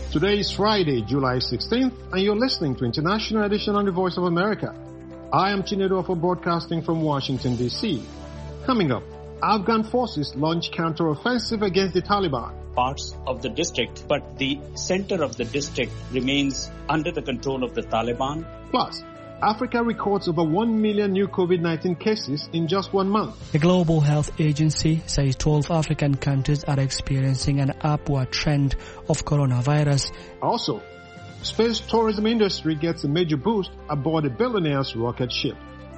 Today is Friday, July 16th, and you're listening to International Edition on the Voice of America. I am Chinedu for broadcasting from Washington, D.C. Coming up, Afghan forces launch counter-offensive against the Taliban. Parts of the district, but the center of the district remains under the control of the Taliban. Plus, Africa records over 1 million new COVID-19 cases in just 1 month. The Global Health Agency says 12 African countries are experiencing an upward trend of coronavirus. Also, space tourism industry gets a major boost aboard a billionaire's rocket ship.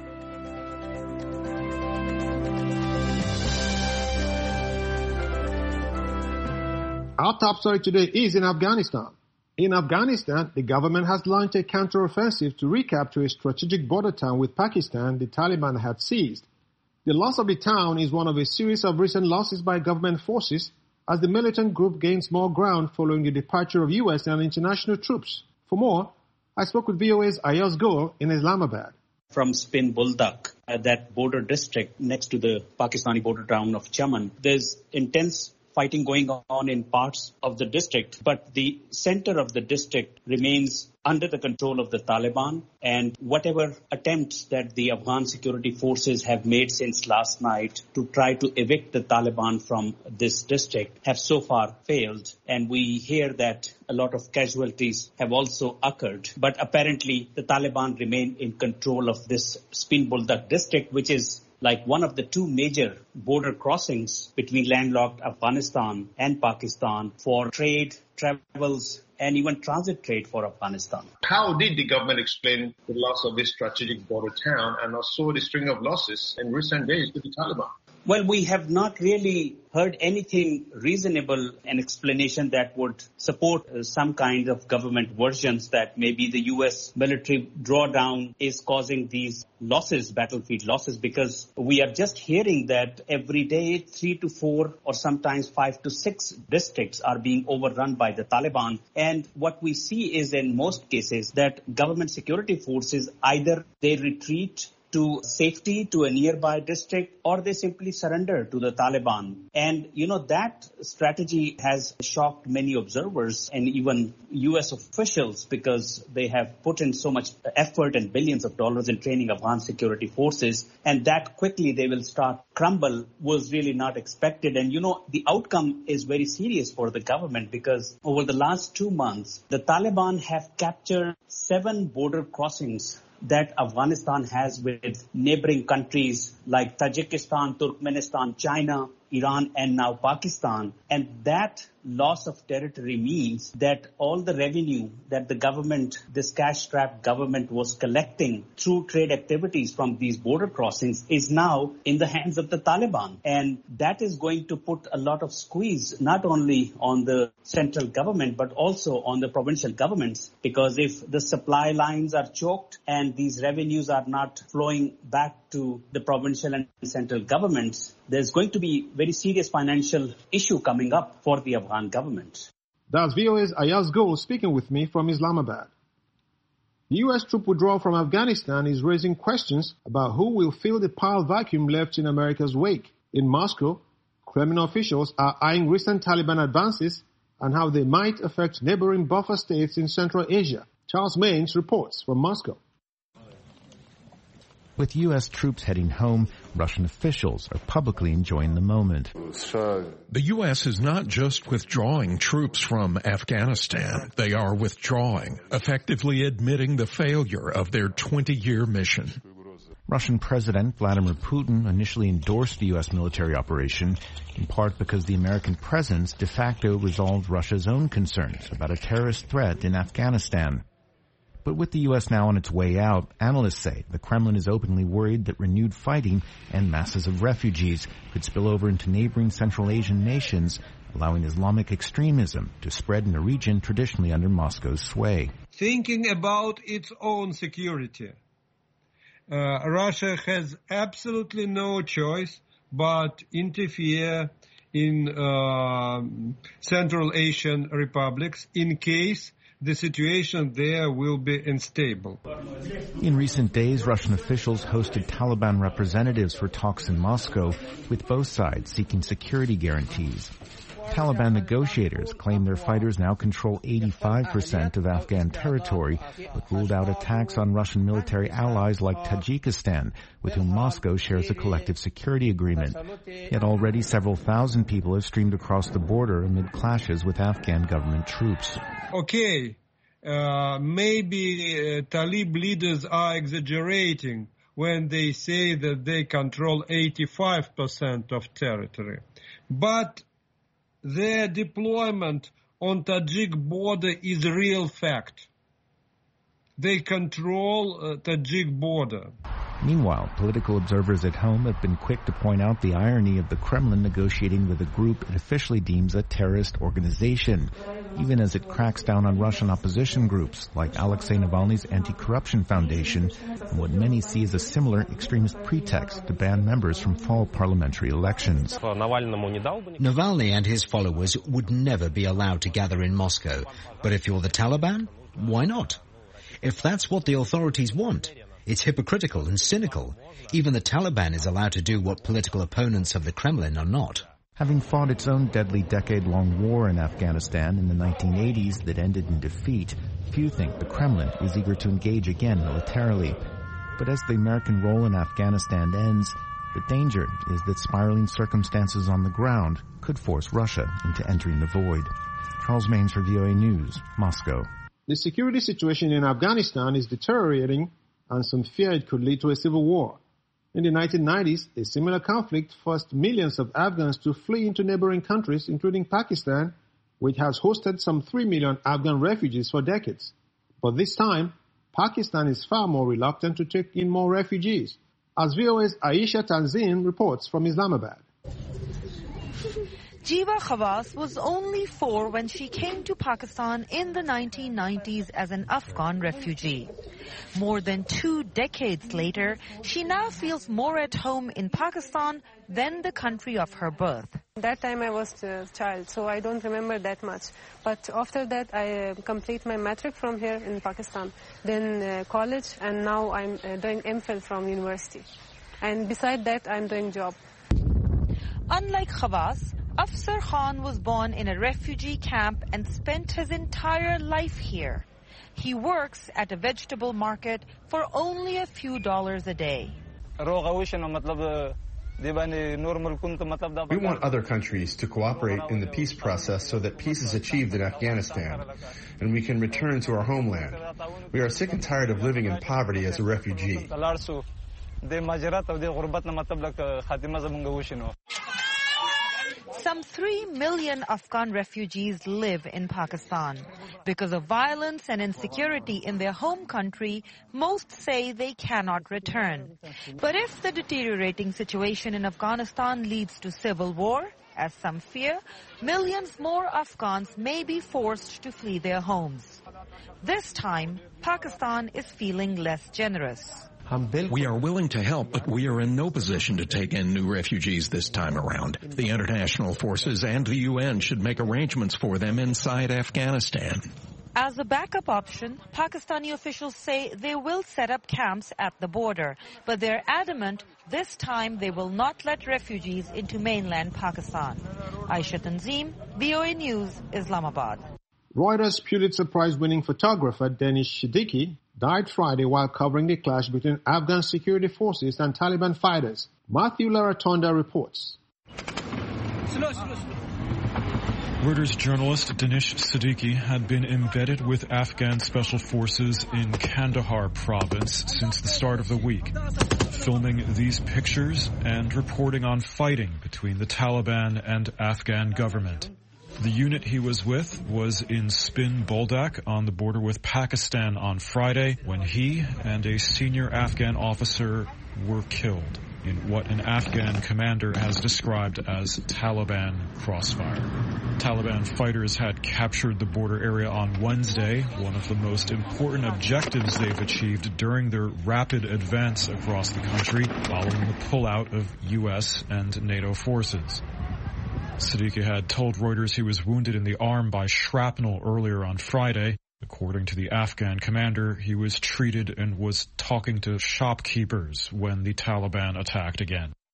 Our top story today is in Afghanistan. In Afghanistan, the government has launched a counter-offensive to recapture a strategic border town with Pakistan the Taliban had seized. The loss of the town is one of a series of recent losses by government forces as the militant group gains more ground following the departure of U.S. and international troops. For more, I spoke with VOA's Ayaz Gul in Islamabad. From Spin Buldak, that border district next to the Pakistani border town of Chaman, there's intense fighting going on in parts of the district, but the center of the district remains under the control of the Taliban, and whatever attempts that the Afghan security forces have made since last night to try to evict the Taliban from this district have so far failed, and we hear that a lot of casualties have also occurred. But apparently the Taliban remain in control of this Spin Buldak district, which is like one of the two major border crossings between landlocked Afghanistan and Pakistan for trade, travels, and even transit trade for Afghanistan. How did the government explain the loss of this strategic border town and also the string of losses in recent days to the Taliban? Well, we have not really heard anything reasonable, an explanation that would support some kind of government versions that maybe the U.S. military drawdown is causing these losses, battlefield losses, because we are just hearing that every day 3 to 4 or sometimes 5 to 6 districts are being overrun by the Taliban. And what we see is in most cases that government security forces either they retreat to safety to a nearby district, or they simply surrender to the Taliban. And, that strategy has shocked many observers and even U.S. officials because they have put in so much effort and billions of dollars in training Afghan security forces. And that quickly they will start crumble was really not expected. And, the outcome is very serious for the government because over the last 2 months, the Taliban have captured 7 border crossings that Afghanistan has with neighboring countries like Tajikistan, Turkmenistan, China, Iran, and now Pakistan. And that loss of territory means that all the revenue that the government, this cash-strapped government was collecting through trade activities from these border crossings is now in the hands of the Taliban. And that is going to put a lot of squeeze not only on the central government but also on the provincial governments, because if the supply lines are choked and these revenues are not flowing back to the provincial and central governments, there's going to be very serious financial issue coming up for the Afghan government. That's VOA's Ayaz Gul speaking with me from Islamabad. The U.S. troop withdrawal from Afghanistan is raising questions about who will fill the power vacuum left in America's wake. In Moscow, Kremlin officials are eyeing recent Taliban advances and how they might affect neighboring buffer states in Central Asia. Charles Maines reports from Moscow. With U.S. troops heading home, Russian officials are publicly enjoying the moment. The U.S. is not just withdrawing troops from Afghanistan. They are withdrawing, effectively admitting the failure of their 20-year mission. Russian President Vladimir Putin initially endorsed the U.S. military operation, in part because the American presence de facto resolved Russia's own concerns about a terrorist threat in Afghanistan. But with the U.S. now on its way out, analysts say the Kremlin is openly worried that renewed fighting and masses of refugees could spill over into neighboring Central Asian nations, allowing Islamic extremism to spread in a region traditionally under Moscow's sway. Thinking about its own security, Russia has absolutely no choice but interfere in Central Asian republics in case the situation there will be unstable. In recent days, Russian officials hosted Taliban representatives for talks in Moscow, with both sides seeking security guarantees. Taliban negotiators claim their fighters now control 85% of Afghan territory, but ruled out attacks on Russian military allies like Tajikistan, with whom Moscow shares a collective security agreement. Yet already several thousand people have streamed across the border amid clashes with Afghan government troops. Okay, maybe Talib leaders are exaggerating when they say that they control 85% of territory. But their deployment on Tajik border is a real fact. They control Tajik border. Meanwhile, political observers at home have been quick to point out the irony of the Kremlin negotiating with a group it officially deems a terrorist organization, even as it cracks down on Russian opposition groups like Alexei Navalny's Anti-Corruption Foundation and what many see as a similar extremist pretext to ban members from fall parliamentary elections. Navalny and his followers would never be allowed to gather in Moscow. But if you're the Taliban, why not? If that's what the authorities want, it's hypocritical and cynical. Even the Taliban is allowed to do what political opponents of the Kremlin are not. Having fought its own deadly decade-long war in Afghanistan in the 1980s that ended in defeat, few think the Kremlin is eager to engage again militarily. But as the American role in Afghanistan ends, the danger is that spiraling circumstances on the ground could force Russia into entering the void. Charles Maines for VOA News, Moscow. The security situation in Afghanistan is deteriorating, and some fear it could lead to a civil war. In the 1990s, a similar conflict forced millions of Afghans to flee into neighboring countries, including Pakistan, which has hosted some 3 million Afghan refugees for decades. But this time, Pakistan is far more reluctant to take in more refugees, as VOA's Aisha Tanzim reports from Islamabad. Jiva Khawas was only 4 when she came to Pakistan in the 1990s as an Afghan refugee. More than 2 decades later, she now feels more at home in Pakistan than the country of her birth. That time I was a child, so I don't remember that much. But after that, I complete my matric from here in Pakistan, then college, and now I'm doing MPhil from university. And beside that, I'm doing job. Unlike Khawas, Afsar Khan was born in a refugee camp and spent his entire life here. He works at a vegetable market for only a few dollars a day. We want other countries to cooperate in the peace process so that peace is achieved in Afghanistan and we can return to our homeland. We are sick and tired of living in poverty as a refugee. Some 3 million Afghan refugees live in Pakistan. Because of violence and insecurity in their home country, most say they cannot return. But if the deteriorating situation in Afghanistan leads to civil war, as some fear, millions more Afghans may be forced to flee their homes. This time, Pakistan is feeling less generous. We are willing to help, but we are in no position to take in new refugees this time around. The international forces and the UN should make arrangements for them inside Afghanistan. As a backup option, Pakistani officials say they will set up camps at the border, but they're adamant this time they will not let refugees into mainland Pakistan. Aisha Tanzim, VOA News, Islamabad. Reuters Pulitzer Prize-winning photographer Danish Siddiqui died Friday while covering the clash between Afghan security forces and Taliban fighters. Matthew Laratonda reports. Reuters journalist Danish Siddiqui had been embedded with Afghan special forces in Kandahar province since the start of the week, filming these pictures and reporting on fighting between the Taliban and Afghan government. The unit he was with was in Spin Boldak on the border with Pakistan on Friday when he and a senior Afghan officer were killed in what an Afghan commander has described as Taliban crossfire. Taliban fighters had captured the border area on Wednesday, one of the most important objectives they've achieved during their rapid advance across the country following the pullout of U.S. and NATO forces. Siddiqui had told Reuters he was wounded in the arm by shrapnel earlier on Friday. According to the Afghan commander, he was treated and was talking to shopkeepers when the Taliban attacked again.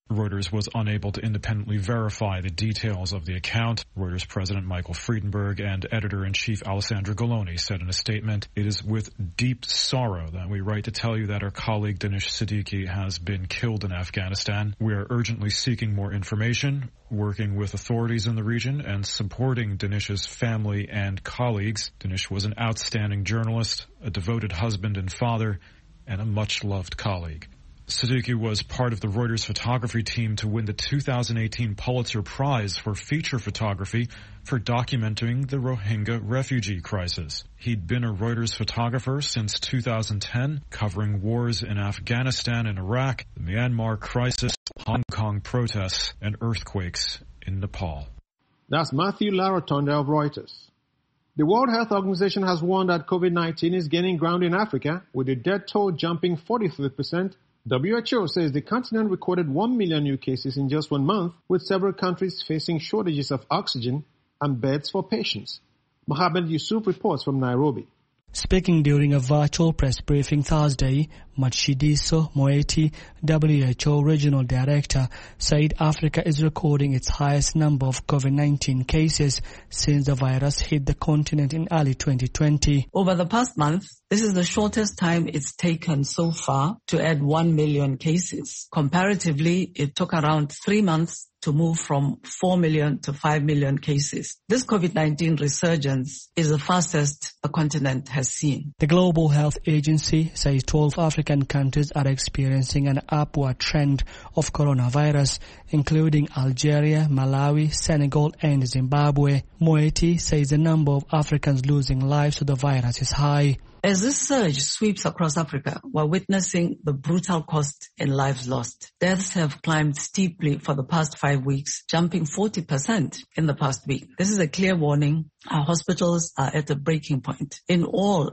Reuters was unable to independently verify the details of the account. Reuters President Michael Friedenberg and Editor-in-Chief Alessandra Galloni said in a statement, "It is with deep sorrow that we write to tell you that our colleague Danish Siddiqui has been killed in Afghanistan. We are urgently seeking more information, working with authorities in the region, and supporting Danish's family and colleagues. Danish was an outstanding journalist, a devoted husband and father, and a much-loved colleague." Siddiqui was part of the Reuters photography team to win the 2018 Pulitzer Prize for feature photography for documenting the Rohingya refugee crisis. He'd been a Reuters photographer since 2010, covering wars in Afghanistan and Iraq, the Myanmar crisis, Hong Kong protests, and earthquakes in Nepal. That's Matthew Laratonda of Reuters. The World Health Organization has warned that COVID-19 is gaining ground in Africa, with the death toll jumping 43%. WHO says the continent recorded 1 million new cases in just 1 month, with several countries facing shortages of oxygen and beds for patients. Mohammed Yusuf reports from Nairobi. Speaking during a virtual press briefing Thursday, Matshidiso Moeti, WHO Regional Director, said Africa is recording its highest number of COVID-19 cases since the virus hit the continent in early 2020. Over the past month, this is the shortest time it's taken so far to add 1 million cases. Comparatively, it took around 3 months to move from 4 million to 5 million cases. This COVID-19 resurgence is the fastest the continent has seen. The Global Health Agency says 12 African countries are experiencing an upward trend of coronavirus, including Algeria, Malawi, Senegal, and Zimbabwe. Moeti says the number of Africans losing lives to the virus is high. As this surge sweeps across Africa, we're witnessing the brutal cost in lives lost. Deaths have climbed steeply for the past 5 weeks, jumping 40% in the past week. This is a clear warning. Our hospitals are at a breaking point. In all,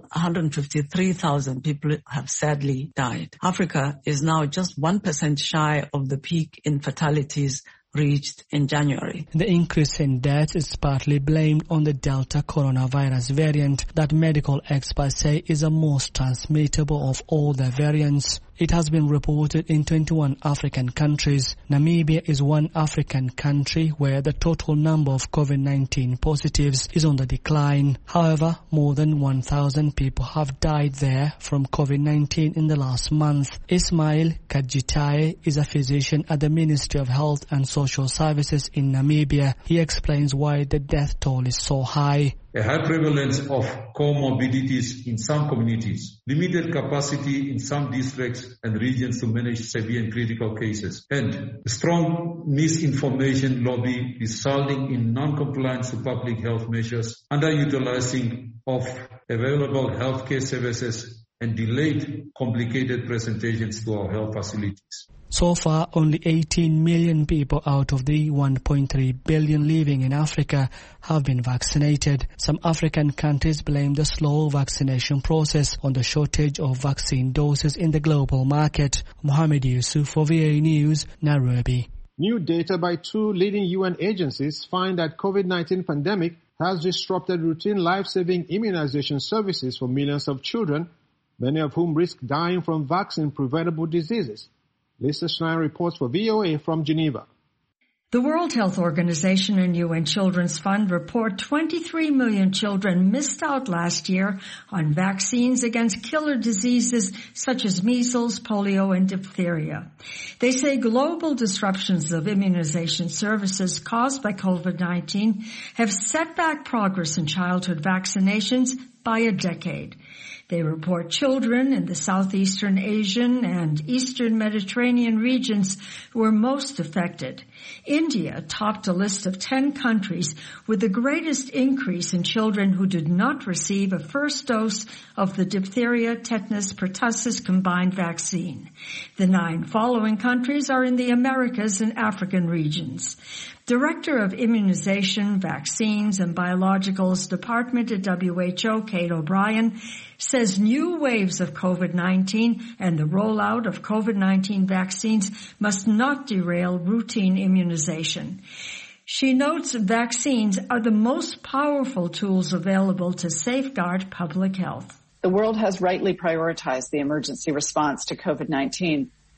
153,000 people have sadly died. Africa is now just 1% shy of the peak in fatalities reached in January. The increase in deaths is partly blamed on the Delta coronavirus variant that medical experts say is the most transmittable of all the variants. It has been reported in 21 African countries. Namibia is one African country where the total number of COVID-19 positives is on the decline. However, more than 1,000 people have died there from COVID-19 in the last month. Ismail Kajitaye is a physician at the Ministry of Health and Social Services in Namibia. He explains why the death toll is so high. A high prevalence of comorbidities in some communities, limited capacity in some districts and regions to manage severe and critical cases, and strong misinformation lobby resulting in non-compliance to public health measures, underutilizing of available healthcare services, and delayed complicated presentations to our health facilities. So far, only 18 million people out of the 1.3 billion living in Africa have been vaccinated. Some African countries blame the slow vaccination process on the shortage of vaccine doses in the global market. Mohammed Yusuf for VOA News, Nairobi. New data by 2 leading UN agencies find that COVID-19 pandemic has disrupted routine life-saving immunization services for millions of children, many of whom risk dying from vaccine-preventable diseases. Lisa Schneyer reports for VOA from Geneva. The World Health Organization and UN Children's Fund report 23 million children missed out last year on vaccines against killer diseases such as measles, polio, and diphtheria. They say global disruptions of immunization services caused by COVID-19 have set back progress in childhood vaccinations by a decade. They report children in the southeastern Asian and eastern Mediterranean regions were most affected. India topped a list of 10 countries with the greatest increase in children who did not receive a first dose of the diphtheria, tetanus, pertussis combined vaccine. The 9 following countries are in the Americas and African regions. Director of Immunization, Vaccines, and Biologicals Department at WHO, Kate O'Brien, says new waves of COVID-19 and the rollout of COVID-19 vaccines must not derail routine immunization. She notes vaccines are the most powerful tools available to safeguard public health. The world has rightly prioritized the emergency response to COVID-19,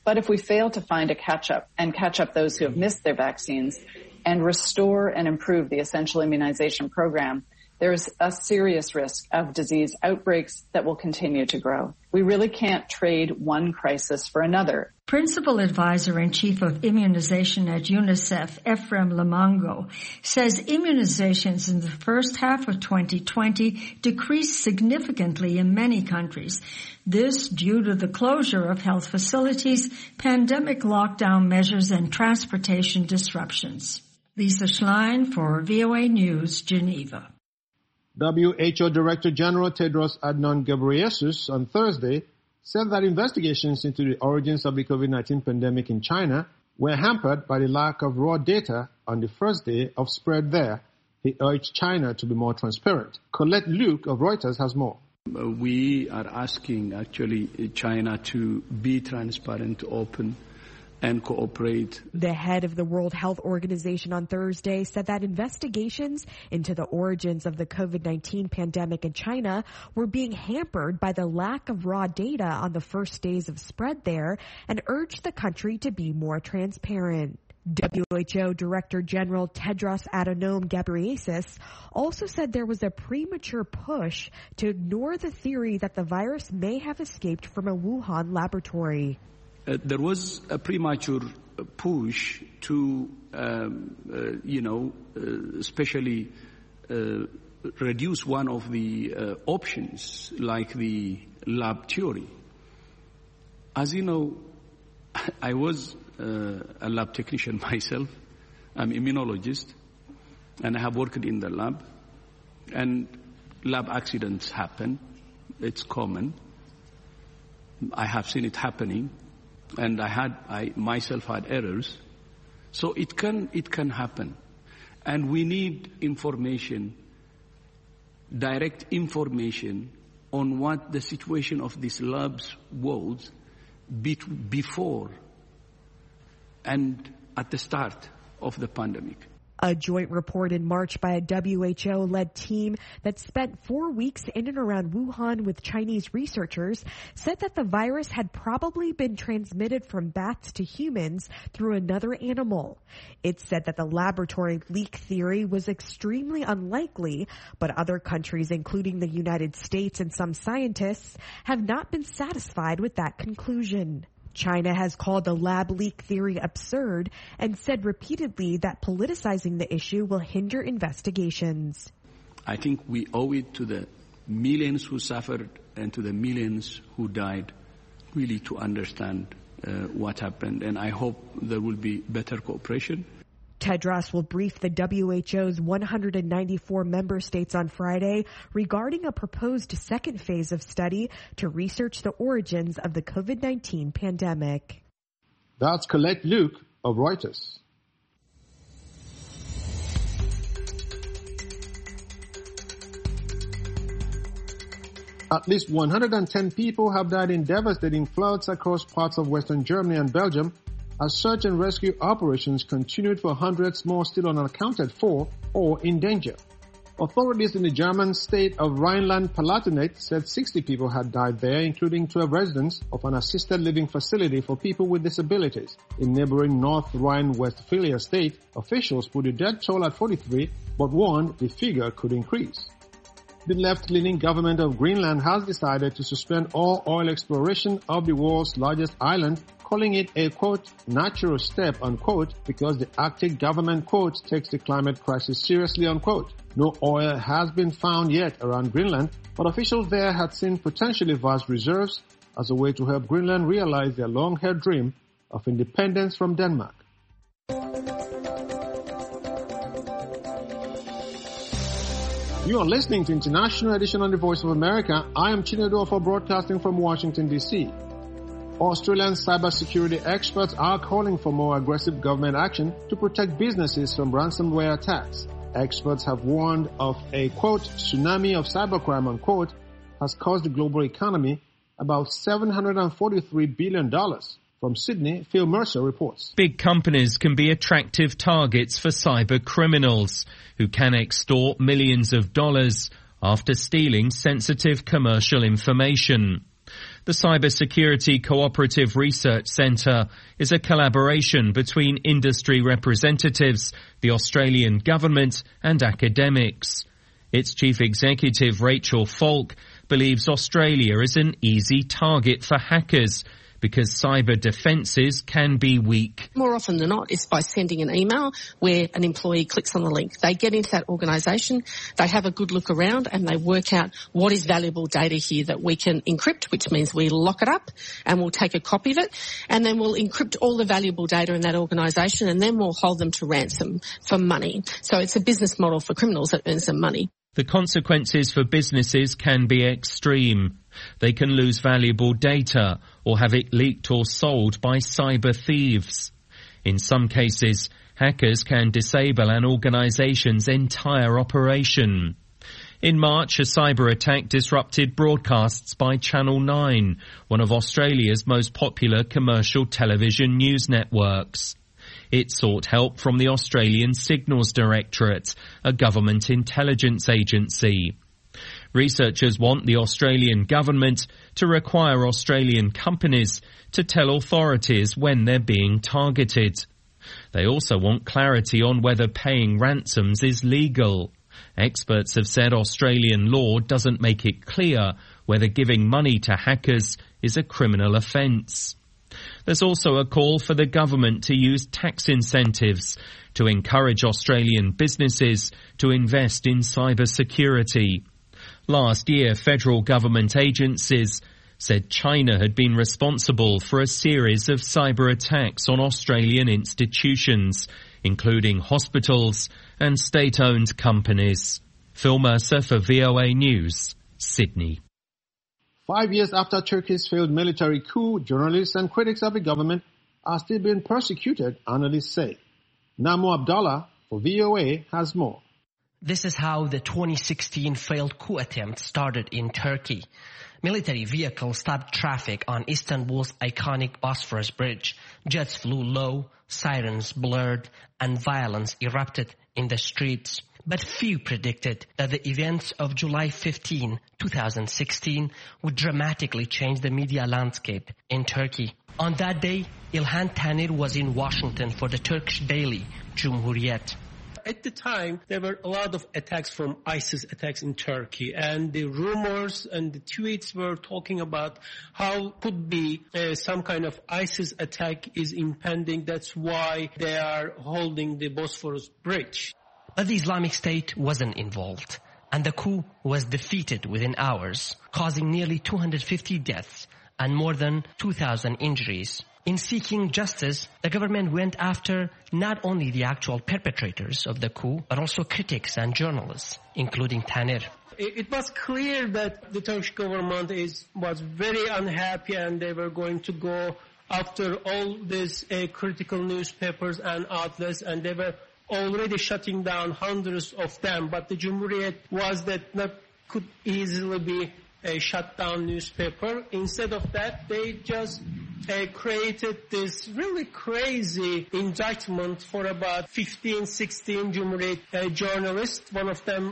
But if we fail to find a catch-up and catch up those who have missed their vaccines and restore and improve the essential immunization program, there is a serious risk of disease outbreaks that will continue to grow. We really can't trade one crisis for another. Principal Advisor and Chief of Immunization at UNICEF, Ephraim Lamango, says immunizations in the first half of 2020 decreased significantly in many countries. This due to the closure of health facilities, pandemic lockdown measures, and transportation disruptions. Lisa Schlein for VOA News, Geneva. WHO Director General Tedros Adhanom Ghebreyesus on Thursday said that investigations into the origins of the COVID-19 pandemic in China were hampered by the lack of raw data on the first day of spread there. He urged China to be more transparent. Colette Luke of Reuters has more. We are asking actually China to be transparent, open, and cooperate. The head of the World Health Organization on Thursday said that investigations into the origins of the COVID-19 pandemic in China were being hampered by the lack of raw data on the first days of spread there and urged the country to be more transparent. WHO Director General Tedros Adhanom Ghebreyesus also said there was a premature push to ignore the theory that the virus may have escaped from a Wuhan laboratory. There was a premature push to, especially reduce one of the options, like the lab theory. As you know, I was a lab technician myself. I'm an immunologist, and I have worked in the lab. And lab accidents happen. It's common. I have seen it happening. And I myself had errors. So it can happen. And we need information, direct information on what the situation of these labs was before and at the start of the pandemic. A joint report in March by a WHO-led team that spent 4 weeks in and around Wuhan with Chinese researchers said that the virus had probably been transmitted from bats to humans through another animal. It said that the laboratory leak theory was extremely unlikely, but other countries, including the United States and some scientists, have not been satisfied with that conclusion. China has called the lab leak theory absurd and said repeatedly that politicizing the issue will hinder investigations. I think we owe it to the millions who suffered and to the millions who died really to understand what happened. And I hope there will be better cooperation. Tedros will brief the WHO's 194 member states on Friday regarding a proposed second phase of study to research the origins of the COVID-19 pandemic. That's Colette Luke of Reuters. At least 110 people have died in devastating floods across parts of western Germany and Belgium as search and rescue operations continued for hundreds more still unaccounted for or in danger. Authorities in the German state of Rhineland-Palatinate said 60 people had died there, including 12 residents of an assisted living facility for people with disabilities. In neighboring North Rhine-Westphalia state, officials put the death toll at 43, but warned the figure could increase. The left-leaning government of Greenland has decided to suspend all oil exploration of the world's largest island, calling it a, quote, natural step, unquote, because the Arctic government, quote, takes the climate crisis seriously, unquote. No oil has been found yet around Greenland, but officials there had seen potentially vast reserves as a way to help Greenland realize their long-held dream of independence from Denmark. You are listening to International Edition on the Voice of America. I am Chinedu for broadcasting from Washington, D.C. Australian cybersecurity experts are calling for more aggressive government action to protect businesses from ransomware attacks. Experts have warned of a, quote, tsunami of cybercrime, unquote, has cost the global economy about $743 billion. From Sydney, Phil Mercer reports. Big companies can be attractive targets for cyber criminals who can extort millions of dollars after stealing sensitive commercial information. The Cybersecurity Cooperative Research Centre is a collaboration between industry representatives, the Australian government and academics. Its chief executive, Rachel Falk, believes Australia is an easy target for hackers because cyber defences can be weak. More often than not, it's by sending an email where an employee clicks on the link. They get into that organisation, they have a good look around and they work out what is valuable data here that we can encrypt, which means we lock it up and we'll take a copy of it and then we'll encrypt all the valuable data in that organisation and then we'll hold them to ransom for money. So it's a business model for criminals that earns them money. The consequences for businesses can be extreme. They can lose valuable data or have it leaked or sold by cyber thieves. In some cases, hackers can disable an organisation's entire operation. In March, a cyber attack disrupted broadcasts by Channel 9, one of Australia's most popular commercial television news networks. It sought help from the Australian Signals Directorate, a government intelligence agency. Researchers want the Australian government to require Australian companies to tell authorities when they're being targeted. They also want clarity on whether paying ransoms is legal. Experts have said Australian law doesn't make it clear whether giving money to hackers is a criminal offence. There's also a call for the government to use tax incentives to encourage Australian businesses to invest in cybersecurity. Last year, federal government agencies said China had been responsible for a series of cyber attacks on Australian institutions, including hospitals and state-owned companies. Phil Mercer for VOA News, Sydney. 5 years after Turkey's failed military coup, journalists and critics of the government are still being persecuted, analysts say. Namo Abdallah for VOA has more. This is how the 2016 failed coup attempt started in Turkey. Military vehicles stopped traffic on Istanbul's iconic Bosphorus Bridge. Jets flew low, sirens blurred, and violence erupted in the streets. But few predicted that the events of July 15, 2016 would dramatically change the media landscape in Turkey. On that day, İlhan Taner was in Washington for the Turkish daily Cumhuriyet. At the time, there were a lot of attacks from ISIS attacks in Turkey, and the rumors and the tweets were talking about how could be some kind of ISIS attack is impending. That's why they are holding the Bosphorus Bridge. But the Islamic State wasn't involved, and the coup was defeated within hours, causing nearly 250 deaths and more than 2,000 injuries. In seeking justice, the government went after not only the actual perpetrators of the coup, but also critics and journalists, including Taner. It was clear that the Turkish government was very unhappy and they were going to go after all these critical newspapers and outlets, and they were already shutting down hundreds of them. But the Cumhuriyet was that not could easily be a shut down newspaper. Instead of that, they just created this really crazy indictment for about 15, 16 Cumhuriyet journalists. One of them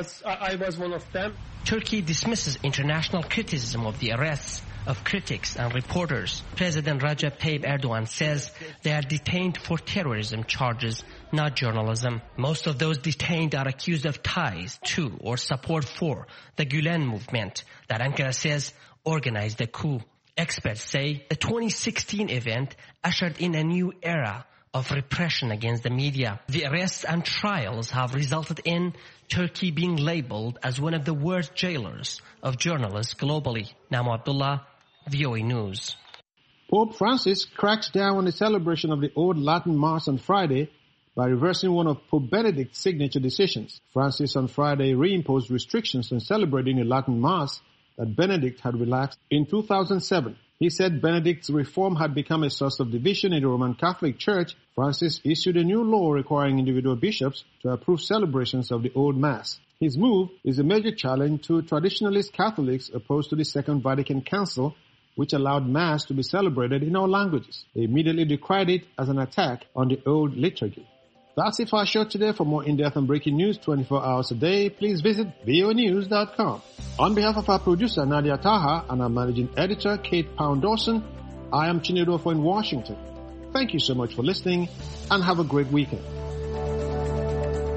I was one of them. Turkey dismisses international criticism of the arrests of critics and reporters. President Recep Tayyip Erdogan says they are detained for terrorism charges, not journalism. Most of those detained are accused of ties to or support for the Gülen movement that Ankara says organized the coup. Experts say the 2016 event ushered in a new era of repression against the media. The arrests and trials have resulted in Turkey being labeled as one of the worst jailers of journalists globally. Namo Abdullah, VOA News. Pope Francis cracks down on the celebration of the Old Latin Mass on Friday by reversing one of Pope Benedict's signature decisions. Francis on Friday reimposed restrictions on celebrating the Latin Mass that Benedict had relaxed in 2007. He said Benedict's reform had become a source of division in the Roman Catholic Church. Francis issued a new law requiring individual bishops to approve celebrations of the Old Mass. His move is a major challenge to traditionalist Catholics opposed to the Second Vatican Council, which allowed Mass to be celebrated in all languages. They immediately decried it as an attack on the old liturgy. That's it for our show today. For more in-depth and breaking news 24 hours a day, please visit voanews.com. On behalf of our producer, Nadia Taha, and our managing editor, Kate Pound-Dawson, I am Chinedu Ofo in Washington. Thank you so much for listening, and have a great weekend.